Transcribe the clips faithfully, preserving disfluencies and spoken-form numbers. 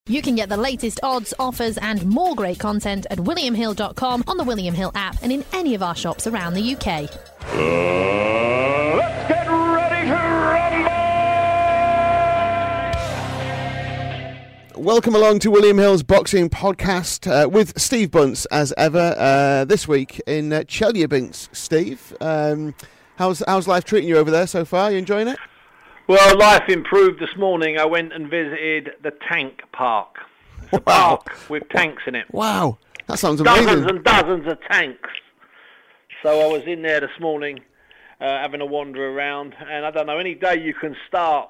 You can get the latest odds, offers and more great content at william hill dot com, on the William Hill app and in any of our shops around the U K. Uh, let's get ready to rumble! Welcome along to William Hill's boxing podcast uh, with Steve Bunce, as ever, uh, this week in uh, Chelyabinsk. Steve, um, how's, how's life treating you over there so far? You enjoying it? Well, life improved this morning. I went and visited the tank park. It's a Wow. park with tanks in it. Wow, that sounds amazing. Dozens and dozens of tanks. So I was in there this morning uh, having a wander around. And I don't know, any day you can start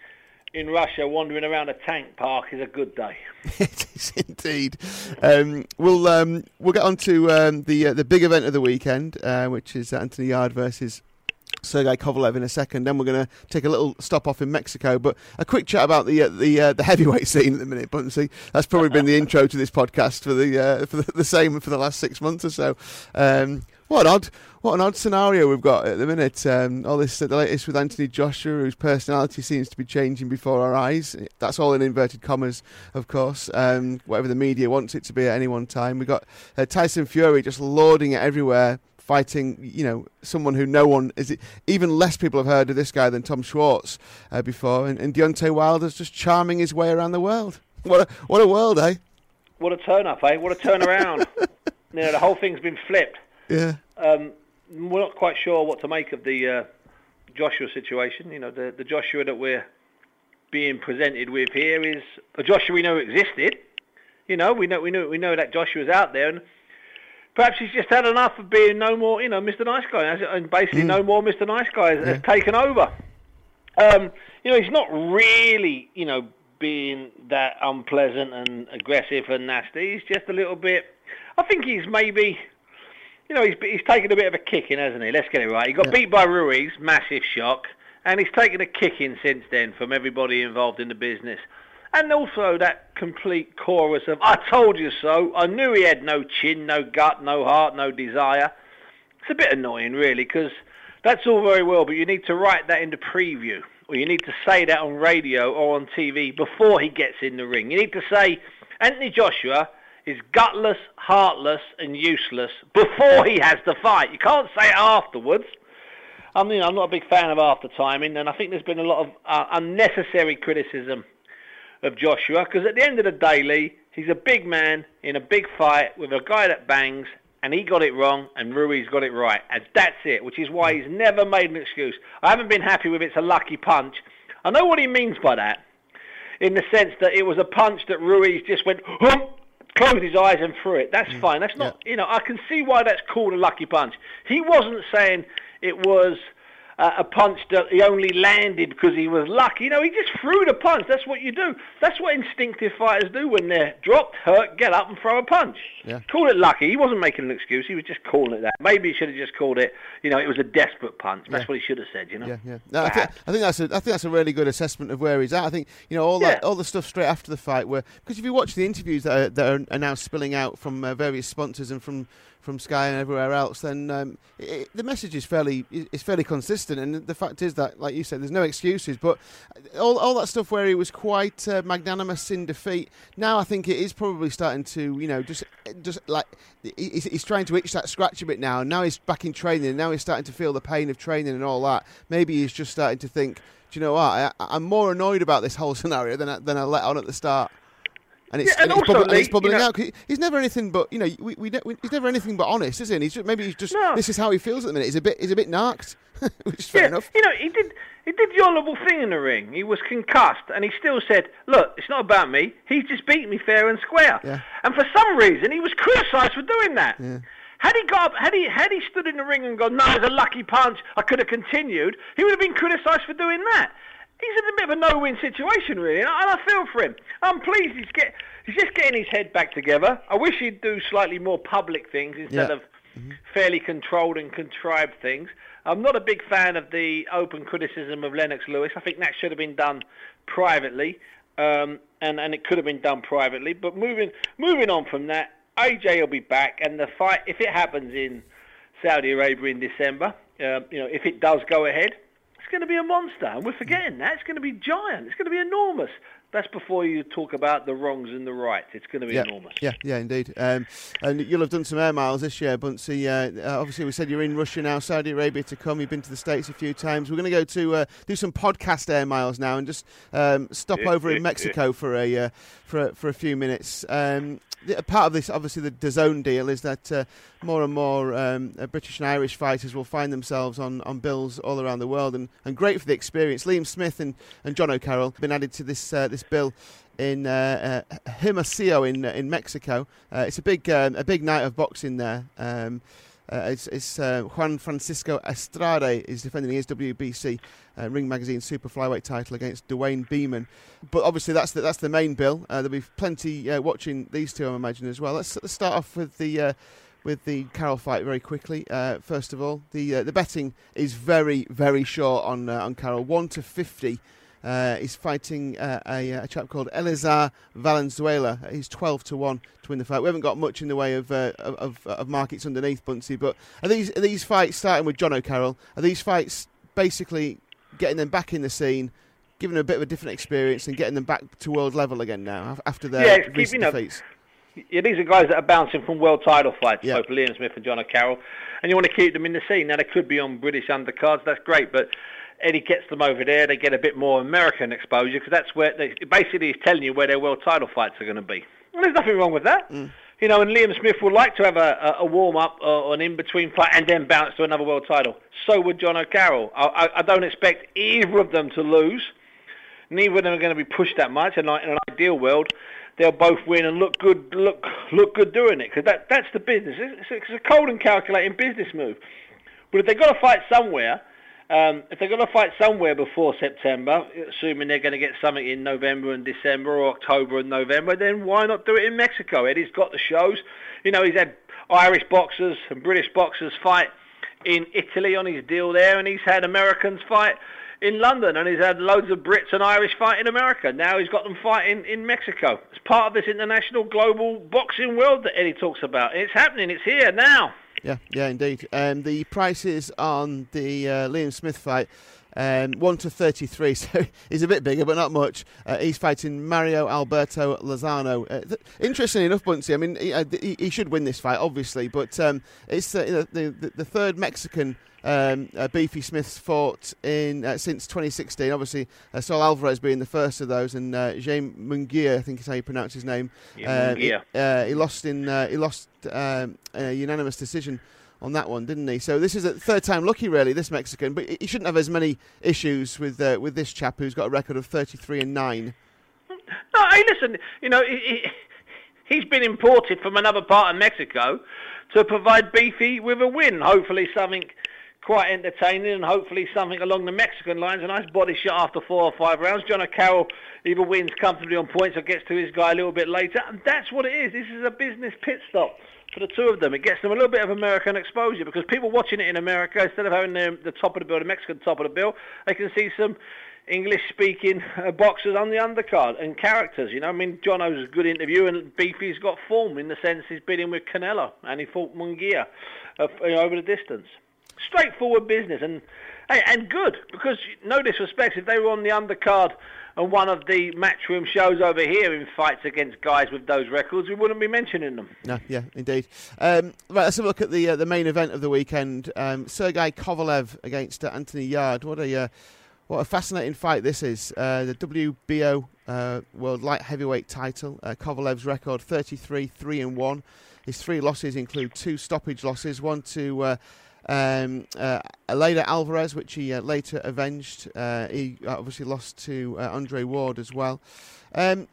in Russia wandering around a tank park is a good day. It is indeed. Um, we'll um, we'll get on to um, the uh, the big event of the weekend, uh, which is Anthony Yarde versus Sergey Kovalev in a second. Then we're going to take a little stop off in Mexico, but a quick chat about the uh, the uh, the heavyweight scene at the minute, Buncey. That's probably been the intro to this podcast for the uh, for the, the same for the last six months or so. Um, what an odd what an odd scenario we've got at the minute. Um, all this uh, the latest with Anthony Joshua, whose personality seems to be changing before our eyes. That's all in inverted commas, of course. Um, whatever the media wants it to be at any one time. We've got uh, Tyson Fury just lording it everywhere, fighting, you know, someone who no one is, even less people have heard of this guy than Tom Schwartz uh, before, and, and Deontay Wilder's just charming his way around the world. What a what a world, eh? What a turn up, eh? What a turnaround. You know, the whole thing's been flipped. Yeah. Um, we're not quite sure what to make of the uh, Joshua situation. You know, the, the Joshua that we're being presented with here is a Joshua we know existed. You know, we know we know we know that Joshua's out there, and perhaps he's just had enough of being no more, you know, Mister Nice Guy, and basically mm. no more Mister Nice Guy has, yeah. has taken over. Um, you know, he's not really, you know, being that unpleasant and aggressive and nasty. He's just a little bit. I think he's maybe, you know, he's he's taken a bit of a kicking, hasn't he? Let's get it right. He got yeah. beat by Ruiz, massive shock, and he's taken a kicking since then from everybody involved in the business. And also that complete chorus of, I told you so, I knew he had no chin, no gut, no heart, no desire. It's a bit annoying, really, because that's all very well, but you need to write that in the preview, or you need to say that on radio or on T V before he gets in the ring. You need to say, Anthony Joshua is gutless, heartless, and useless before he has the fight. You can't say it afterwards. I mean, I'm not a big fan of after timing, and I think there's been a lot of uh, unnecessary criticism of Joshua, because at the end of the day, Lee, he's a big man in a big fight with a guy that bangs, and he got it wrong, and Ruiz got it right, and that's it, which is why he's never made an excuse. I haven't been happy with it's a lucky punch. I know what he means by that, in the sense that it was a punch that Ruiz just went, hump, closed his eyes and threw it. That's mm. fine. That's not, yeah. you know, I can see why that's called a lucky punch. He wasn't saying it was Uh, a punch that he only landed because he was lucky. You know, he just threw the punch. That's what you do. That's what instinctive fighters do when they're dropped, hurt, get up and throw a punch. Yeah. Call it lucky. He wasn't making an excuse. He was just calling it that. Maybe he should have just called it, you know, it was a desperate punch. That's yeah. what he should have said, you know. Yeah, yeah. No, I, th- I think that's a, I think that's a really good assessment of where he's at. I think, you know, all yeah. that, all the stuff straight after the fight, where, because if you watch the interviews that are, that are, are now spilling out from uh, various sponsors and from from Sky and everywhere else, then um, it, the message is fairly is fairly consistent. And the fact is that, like you said, there's no excuses. But all all that stuff where he was quite uh, magnanimous in defeat, now I think it is probably starting to, you know, just just like he's, he's trying to itch that scratch a bit now. And now he's back in training. And now he's starting to feel the pain of training and all that. Maybe he's just starting to think, do you know what? I, I'm more annoyed about this whole scenario than I, than I let on at the start. And it's, yeah, and and it's, also, bubbling, Lee, it's bubbling you know, out. Cause he's never anything but, you know, we, we, we he's never anything but honest, is he? And he's just, maybe he's just no. this is how he feels at the minute. He's a bit he's a bit narked, which is fair yeah, enough. You know, he did he did the honourable thing in the ring. He was concussed, and he still said, "Look, it's not about me. He's just beaten me fair and square." Yeah. And for some reason, he was criticised for doing that. Yeah. Had he got up, had he had he stood in the ring and gone, "No, it was a lucky punch. I could have continued," he would have been criticised for doing that. He's in a bit of a no-win situation, really, and I, and I feel for him. I'm pleased he's get he's just getting his head back together. I wish he'd do slightly more public things instead yeah. of mm-hmm. fairly controlled and contrived things. I'm not a big fan of the open criticism of Lennox Lewis. I think that should have been done privately, um, and, and it could have been done privately. But moving moving on from that, A J will be back, and the fight, if it happens in Saudi Arabia in December, uh, you know, if it does go ahead, it's going to be a monster, and we're forgetting that. It's going to be giant. It's going to be enormous. That's before you talk about the wrongs and the rights. It's going to be yeah. enormous. Yeah, yeah, indeed. Um, and you'll have done some air miles this year, Buncey. Uh, uh, obviously, we said you're in Russia now, Saudi Arabia to come. You've been to the States a few times. We're going to go to uh, do some podcast air miles now and just um, stop over in Mexico for a uh, for a, for a few minutes. Um, the, part of this, obviously, the DAZN deal is that uh, more and more um, uh, British and Irish fighters will find themselves on, on bills all around the world, and, and great for the experience. Liam Smith and, and John O'Carroll have been added to this uh, this bill in uh, uh, Hermosillo in uh, in Mexico. Uh, it's a big um, a big night of boxing there. Um, uh, it's it's uh, Juan Francisco Estrada is defending his W B C uh, Ring Magazine Super Flyweight title against Dwayne Beeman. But obviously that's the, that's the main bill. Uh, there'll be plenty uh, watching these two, I imagine, as well. Let's, let's start off with the uh, with the Carroll fight very quickly. Uh, first of all, the uh, the betting is very very short on uh, on Carroll, one to fifty. Uh, he's fighting uh, a, a chap called Elizar Valenzuela. He's twelve to one to win the fight. We haven't got much in the way of uh, of, of markets underneath, Buncey, but are these are these fights, starting with John O'Carroll, are these fights basically getting them back in the scene, giving them a bit of a different experience and getting them back to world level again now after their yeah, recent keeping defeats? Up. Yeah, these are guys that are bouncing from world title fights, yeah. both Liam Smith and John O'Carroll, and you want to keep them in the scene. Now, they could be on British undercards, that's great, but Eddie gets them over there, they get a bit more American exposure, because that's where, they, basically he's telling you where their world title fights are going to be. And there's nothing wrong with that. Mm. You know, and Liam Smith would like to have a, a, a warm-up or an in-between fight and then bounce to another world title. So would John O'Carroll. I, I, I don't expect either of them to lose. Neither of them are going to be pushed that much, and in an ideal world, they'll both win and look good, look look good doing it, because that, that's the business. It's, it's a cold and calculating business move. But if they've got to fight somewhere, um, if they're going to fight somewhere before September, assuming they're going to get something in November and December or October and November, then why not do it in Mexico? Eddie's got the shows. You know, he's had Irish boxers and British boxers fight in Italy on his deal there, and he's had Americans fight in London, and he's had loads of Brits and Irish fight in America. Now he's got them fighting in Mexico. It's part of this international global boxing world that Eddie talks about. It's happening. It's here now. Yeah, yeah, indeed. Um, the prices on the uh, Liam Smith fight, um, one to thirty-three, so he's a bit bigger, but not much. Uh, he's fighting Mario Alberto Lozano. Uh, th- interestingly enough, Buncey, I mean, he, uh, he, he should win this fight, obviously, but um, it's uh, the, the the third Mexican Um, uh, Beefy Smith's fought in uh, since twenty sixteen. Obviously, uh, Saul Alvarez being the first of those, and uh, Jaime Munguia, I think is how you pronounce his name. Yeah, uh, he, Munguia. uh, he lost in uh, he lost um, a unanimous decision on that one, didn't he? So this is a third time lucky, really, this Mexican. But he shouldn't have as many issues with uh, with this chap who's got a record of thirty-three and nine. No, hey, listen, you know, he, he, he's been imported from another part of Mexico to provide Beefy with a win. Hopefully, something quite entertaining, and hopefully something along the Mexican lines. A nice body shot after four or five rounds. John O'Carroll either wins comfortably on points or gets to his guy a little bit later. And that's what it is. This is a business pit stop for the two of them. It gets them a little bit of American exposure, because people watching it in America, instead of having the, the top of the bill, the Mexican top of the bill, they can see some English-speaking uh, boxers on the undercard and characters. You know, I mean, Jono's a good interview, and Beefy's got form in the sense he's been in with Canelo and he fought Munguia uh, over the distance. Straightforward business, and and good, because no disrespect, if they were on the undercard and one of the matchroom shows over here in fights against guys with those records, we wouldn't be mentioning them. No, yeah, indeed. Um, right, let's have a look at the uh, the main event of the weekend. Um, Sergey Kovalev against uh, Anthony Yarde. What a uh, what a fascinating fight this is. Uh, the W B O uh, World Light Heavyweight title. Uh, Kovalev's record thirty-three, three and one. His three losses include two stoppage losses, one to Uh, Um, uh, Eleider Alvarez, which he uh, later avenged. Uh, he obviously lost to uh, Andre Ward as well. Um,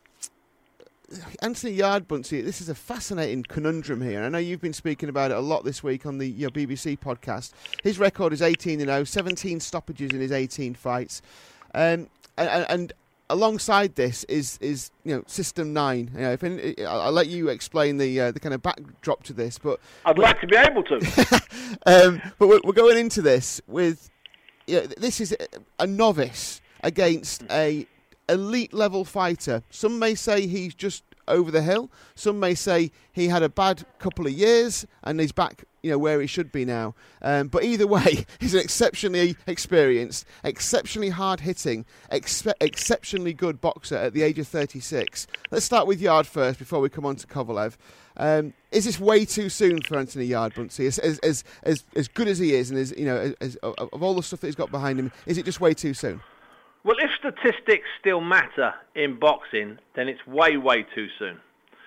Anthony Yarde, Buncey, this is a fascinating conundrum here. I know you've been speaking about it a lot this week on the your B B C podcast. His record is eighteen and oh, seventeen stoppages in his eighteen fights. Um, and, and alongside this is is you know System Nine. You know, if in, I'll let you explain the uh, the kind of backdrop to this, but I'd like to be able to. um, but we're, we're going into this with you know, this is a novice against a elite level fighter. Some may say he's just over the hill. Some may say he had a bad couple of years and he's back, you know, where he should be now. Um, but either way, he's an exceptionally experienced, exceptionally hard-hitting, expe- exceptionally good boxer at the age of thirty-six. Let's start with Yarde first before we come on to Kovalev. Um, is this way too soon for Anthony Yarde, Buncey? As, as as as as good as he is, and as you know, as, as, of all the stuff that he's got behind him, is it just way too soon? Well, if statistics still matter in boxing, then it's way, way too soon.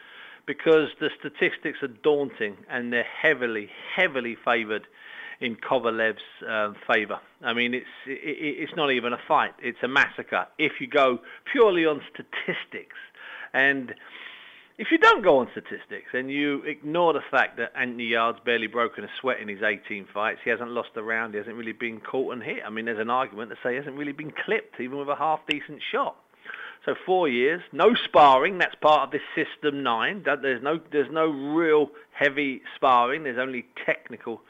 Because the statistics are daunting and they're heavily, heavily favoured in Kovalev's uh, favour. I mean, it's it, it's not even a fight. It's a massacre if you go purely on statistics. And if you don't go on statistics and you ignore the fact that Anthony Yarde's barely broken a sweat in his eighteen fights, he hasn't lost a round, he hasn't really been caught and hit. I mean, there's an argument to say he hasn't really been clipped, even with a half-decent shot. So four years, no sparring, that's part of this System nine. There's no, there's no real heavy sparring, there's only technical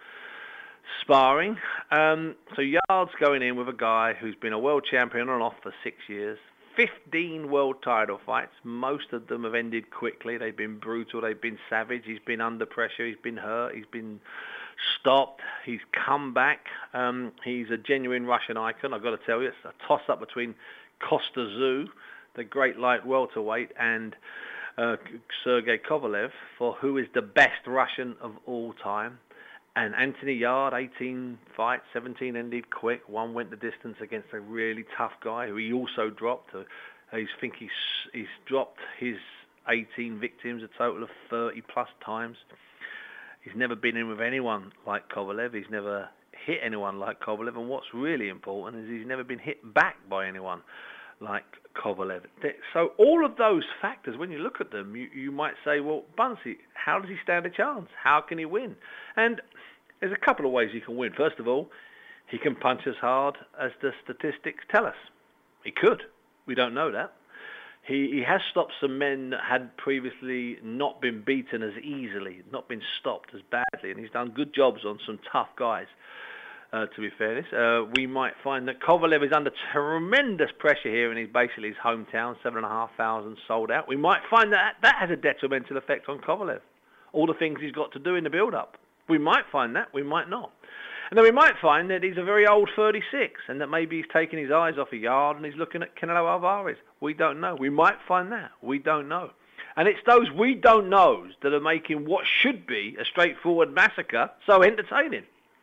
sparring. Um, so Yarde's going in with a guy who's been a world champion on and off for six years. fifteen world title fights. Most of them have ended quickly. They've been brutal. They've been savage. He's been under pressure. He's been hurt. He's been stopped. He's come back. Um, he's a genuine Russian icon. I've got to tell you, it's a toss-up between Kosta Tszyu, the great light welterweight, and uh, Sergey Kovalev for who is the best Russian of all time. And Anthony Yarde, eighteen fights, seventeen ended quick. One went the distance against a really tough guy who he also dropped. Uh, I think he's, he's dropped his eighteen victims a total of thirty plus times. He's never been in with anyone like Kovalev. He's never hit anyone like Kovalev. And what's really important is he's never been hit back by anyone like Kovalev. So all of those factors, when you look at them, you, you might say, well, Buncey, how does he stand a chance? How can he win? And there's a couple of ways he can win. First of all, he can punch as hard as the statistics tell us. He could. We don't know that. He, he has stopped some men that had previously not been beaten as easily, not been stopped as badly, and he's done good jobs on some tough guys. Uh, to be fairness, uh, we might find that Kovalev is under tremendous pressure here in his basically his hometown, seven and a half thousand sold out. We might find that that has a detrimental effect on Kovalev. All the things he's got to do in the build-up. We might find that, we might not. And then we might find that he's a very old thirty-six, and that maybe he's taking his eyes off a Yarde and he's looking at Canelo Alvarez. We don't know. We might find that. We don't know. And it's those we don't knows that are making what should be a straightforward massacre so entertaining.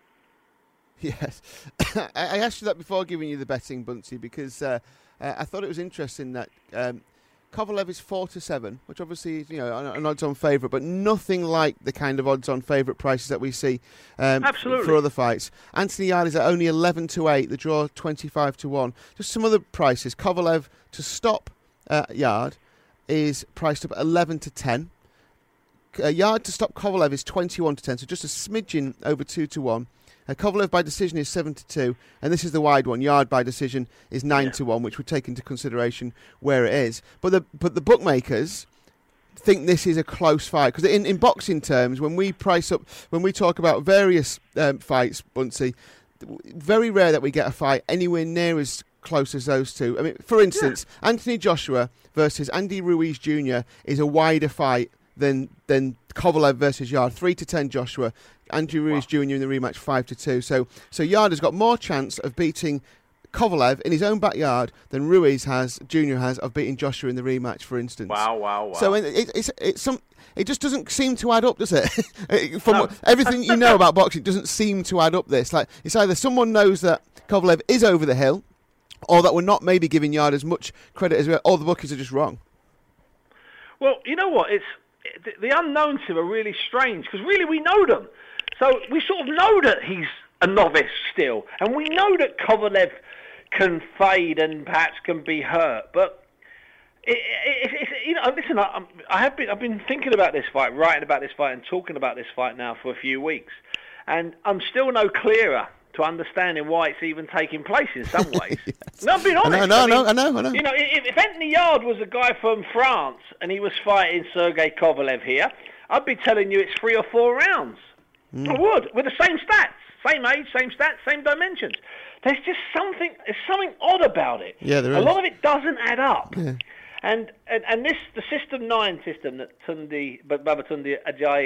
Yes. I asked you that before giving you the betting, Buncey, because uh, uh, I thought it was interesting that um, Kovalev is four to seven, which obviously is, you know, an, an odds-on favourite, but nothing like the kind of odds-on favourite prices that we see um, Absolutely. for other fights. Anthony Yarde is at only eleven to eight, the draw twenty-five to one. Just some other prices. Kovalev to stop uh, Yarde is priced up at eleven to ten. Uh, Yarde to stop Kovalev is twenty-one to ten, so just a smidgen over two to one. Uh, Kovalev by decision is seven to two, and this is the wide one. Yarde by decision is nine to one, which would take into consideration where it is. But the but the bookmakers think this is a close fight, because in, in boxing terms, when we price up, when we talk about various um, fights, Buncey, very rare that we get a fight anywhere near as close as those two. I mean, for instance, yeah. Anthony Joshua versus Andy Ruiz Junior is a wider fight than than Kovalev versus Yarde. Three to ten Joshua. Andrew Ruiz wow. Junior in the rematch five to two. So so Yarde has got more chance of beating Kovalev in his own backyard than Ruiz has, Junior has, of beating Joshua in the rematch, for instance. Wow, wow, wow. So it, it, it's it's some. It just doesn't seem to add up, does it? From no. what, everything you know about boxing, it doesn't seem to add up. This like it's either someone knows that Kovalev is over the hill, or that we're not maybe giving Yarde as much credit as we are, or the bookies are just wrong. Well, you know what? It's the, the unknowns here are really strange, because really we know them. So we sort of know that he's a novice still, and we know that Kovalev can fade and perhaps can be hurt. But it, it, it, you know, listen, I, I have been I've been thinking about this fight, writing about this fight, and talking about this fight now for a few weeks, and I'm still no clearer to understanding why it's even taking place in some ways. yes. No, I'm being honest. I know, I, mean, I know, I know. You know, if, if Anthony Yarde was a guy from France and he was fighting Sergey Kovalev here, I'd be telling you it's three or four rounds. Mm. I would, with the same stats, same age, same stats, same dimensions. There's just something, there's something odd about it. Yeah, there a is. lot of it doesn't add up. Yeah. And, and and this, the System nine system that Tundi, Babatunde Ajayi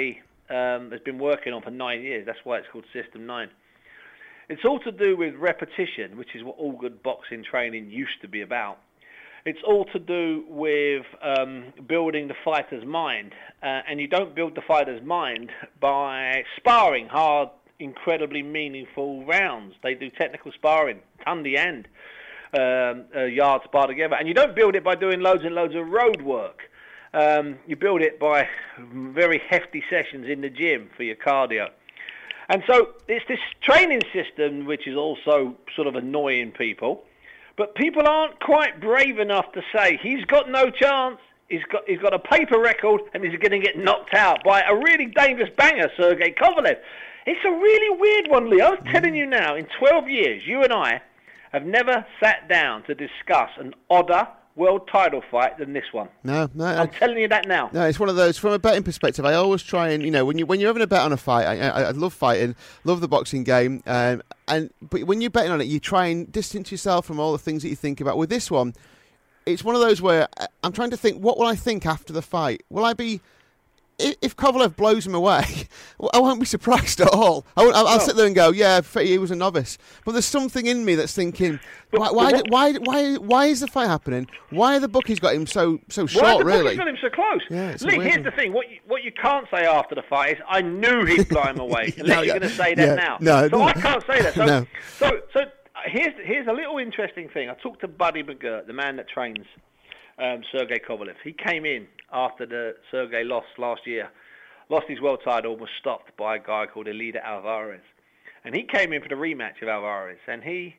um, has been working on for nine years. That's why it's called System nine. It's all to do with repetition, which is what all good boxing training used to be about. It's all to do with um, building the fighter's mind. Uh, and you don't build the fighter's mind by sparring hard, incredibly meaningful rounds. They do technical sparring, hand to hand, um, uh, yard spar together. And you don't build it by doing loads and loads of road work. Um, you build it by very hefty sessions in the gym for your cardio. And so it's this training system which is also sort of annoying people. But people aren't quite brave enough to say, he's got no chance, he's got he's got a paper record, and he's going to get knocked out by a really dangerous banger, Sergey Kovalev. It's a really weird one, Lee. I was telling you now, in twelve years, you and I have never sat down to discuss an odder world title fight than this one. No, no. I'm I, telling you that now. No, it's one of those, from a betting perspective, I always try and, you know, when, you, when you're having a bet on a fight, I, I, I love fighting, love the boxing game, um, and but when you're betting on it, you try and distance yourself from all the things that you think about. With this one, it's one of those where I'm trying to think, what will I think after the fight? Will I be... If Kovalev blows him away, I won't be surprised at all. I won't, I'll, I'll no. sit there and go, yeah, he was a novice. But there's something in me that's thinking, why, why, what, why, why, why is the fight happening? Why are the bookies got him so so short? Why the really? bookies got him so close? Yeah, Lee, here's one. the thing: what you, what you can't say after the fight is, "I knew he'd blow him away." Unless no, you're yeah, going to say that yeah, now. no, so no. I can't say that. So, No. so, so here's here's a little interesting thing. I talked to Buddy McGirt, the man that trains um, Sergey Kovalev. He came in after the Sergey lost last year. Lost his world title, was stopped by a guy called Elida Alvarez. And he came in for the rematch of Alvarez, and he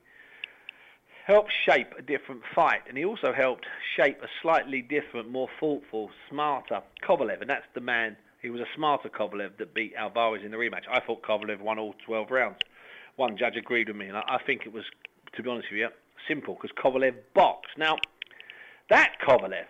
helped shape a different fight, and he also helped shape a slightly different, more thoughtful, smarter Kovalev, and that's the man, he was a smarter Kovalev that beat Alvarez in the rematch. I thought Kovalev won all twelve rounds. One judge agreed with me, and I, I think it was, to be honest with you, simple, because Kovalev boxed. Now, that Kovalev,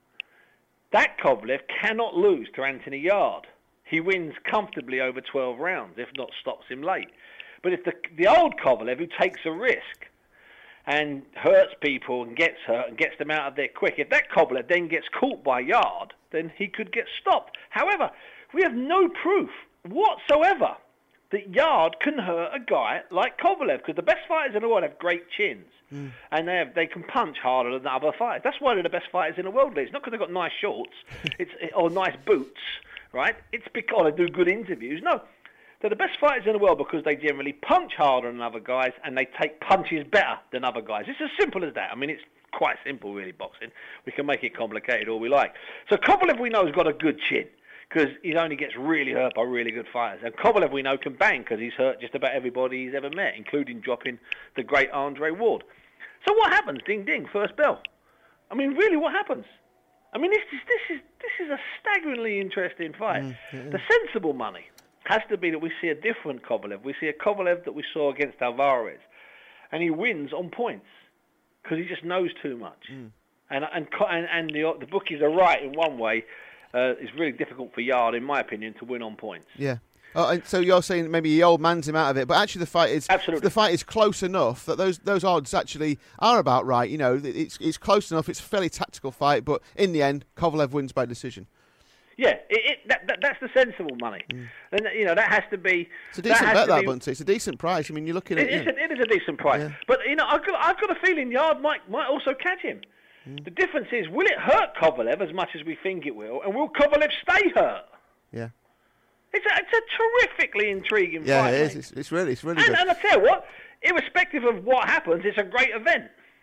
that Kovalev cannot lose to Anthony Yarde. He wins comfortably over twelve rounds, if not stops him late. But if the the old Kovalev, who takes a risk and hurts people and gets hurt and gets them out of there quick, if that Kovalev then gets caught by Yarde, then he could get stopped. However, we have no proof whatsoever that Yarde can hurt a guy like Kovalev, because the best fighters in the world have great chins. Mm. And they have, they can punch harder than the other fighters. That's why they're the best fighters in the world. It's not because they've got nice shorts it's or nice boots. Right? It's because they do good interviews. No, they're the best fighters in the world because they generally punch harder than other guys and they take punches better than other guys. It's as simple as that. I mean, it's quite simple, really, boxing. We can make it complicated all we like. So Kovalev, we know, has got a good chin because he only gets really hurt by really good fighters. And Kovalev, we know, can bang because he's hurt just about everybody he's ever met, including dropping the great Andre Ward. So what happens? Ding, ding, first bell. I mean, really, what happens? I mean, this is this is this is a staggeringly interesting fight. Mm, yeah. The sensible money has to be that we see a different Kovalev. We see a Kovalev that we saw against Alvarez, and he wins on points because he just knows too much. Mm. And and and, and the, the bookies are right in one way. Uh, it's really difficult for Yarde, in my opinion, to win on points. Yeah. Oh, and so you're saying maybe the old man's him out of it, but actually the fight is Absolutely. the fight is close enough that those those odds actually are about right. You know, it's it's close enough. It's a fairly tactical fight, but in the end, Kovalev wins by decision. Yeah, it, it, that, that, that's the sensible money. Mm. And you know that has to be. It's a decent that bet, that be, Bunty. It's a decent price. I mean, you're looking at it. Is yeah. a, it is a decent price, yeah. But you know, I've got I've got a feeling Yarde might might also catch him. Mm. The difference is, will it hurt Kovalev as much as we think it will, and will Kovalev stay hurt? Yeah. It's a, it's a terrifically intriguing yeah, fight. Yeah, it is. It's, it's really, it's really and, good. And I tell you what, irrespective of what happens, it's a great event.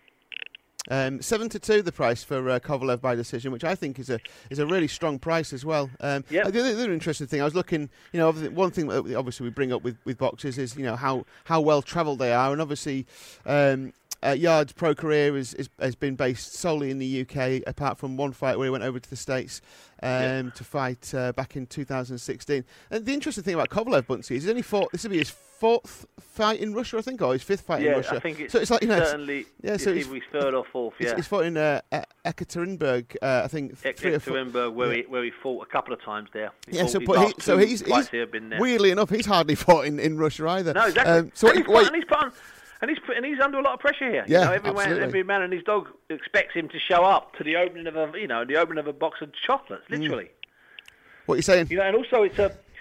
Um, seven to two, the price for uh, Kovalev by decision, which I think is a is a really strong price as well. Um, yep. the, other, the other interesting thing, I was looking, you know, one thing that obviously we bring up with, with boxers is, you know, how how well travelled they are, and obviously. Um, Uh, Yarde's pro career is, is, has been based solely in the U K, apart from one fight where he went over to the States um, yeah. to fight uh, back in two thousand sixteen. And the interesting thing about Kovalev, Bunty, is he's only fought, this will be his fourth fight in Russia, I think, or his fifth fight yeah, in Russia. I think it's, so it's like, you know, certainly it's, yeah, so it's, it's third or fourth, yeah. He's fought in uh, Ekaterinburg, uh, I think, e- three Ekaterinburg, or four. where, yeah. he, where he fought a couple of times there. He yeah, so, his but he, so he's, he's here, been there. weirdly enough, he's hardly fought in, in Russia either. No, exactly. Um, so and, what, he's what, put, and he's put on... And he's put, and he's under a lot of pressure here. Yeah, you know, every absolutely. man, every man and his dog expects him to show up to the opening of a, you know, the opening of a box of chocolates, literally. Mm. What are you saying? You know, and also it's a,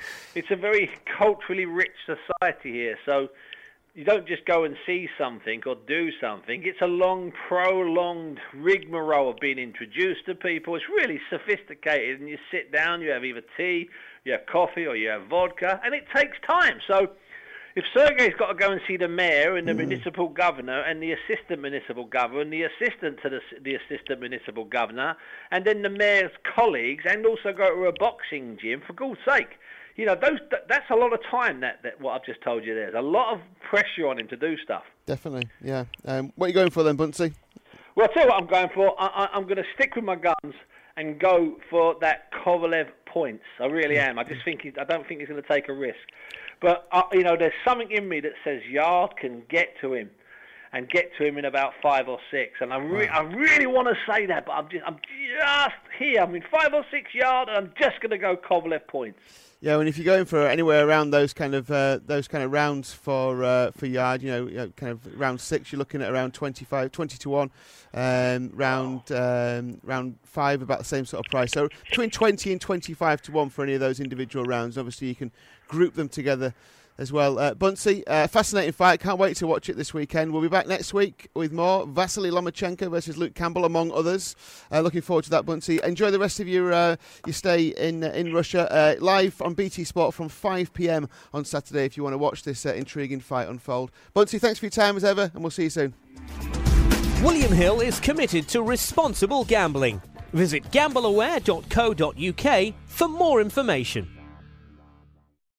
it's a very culturally rich society here. So you don't just go and see something or do something. It's a long, prolonged rigmarole of being introduced to people. It's really sophisticated, and you sit down, you have either tea, you have coffee, or you have vodka, and it takes time. So if Sergei's got to go and see the mayor and the mm. municipal governor and the assistant municipal governor and the assistant to the, the assistant municipal governor and then the mayor's colleagues and also go to a boxing gym, for God's sake, you know, those that's a lot of time, that, that what I've just told you there. There's a lot of pressure on him to do stuff. Definitely, yeah. Um, what are you going for then, Buncey? Well, I'll tell you what I'm going for. I, I, I'm going to stick with my guns and go for that Kovalev points. I really am. I just think he, I don't think he's going to take a risk. But, uh, you know, there's something in me that says Yard can get to him and get to him in about five or six. And I, re- I really want to say that, but I'm just, I'm just here. I'm in five or six Yard, and I'm just going to go Kovalev points. Yeah, and if you're going for anywhere around those kind of uh, those kind of rounds for uh, for Yard, you know, you know, kind of round six, you're looking at around twenty-five, twenty to one. Um, round um, round five, about the same sort of price. So between twenty and twenty-five to one for any of those individual rounds. Obviously, you can group them together as well. Uh, Buncey, uh, fascinating fight. Can't wait to watch it this weekend. We'll be back next week with more. Vasily Lomachenko versus Luke Campbell, among others. Uh, looking forward to that, Buncey. Enjoy the rest of your uh, your stay in uh, in Russia. Uh, live on B T Sport from five p.m. on Saturday if you want to watch this uh, intriguing fight unfold. Buncey, thanks for your time as ever, and we'll see you soon. William Hill is committed to responsible gambling. Visit gamble aware dot co dot uk for more information.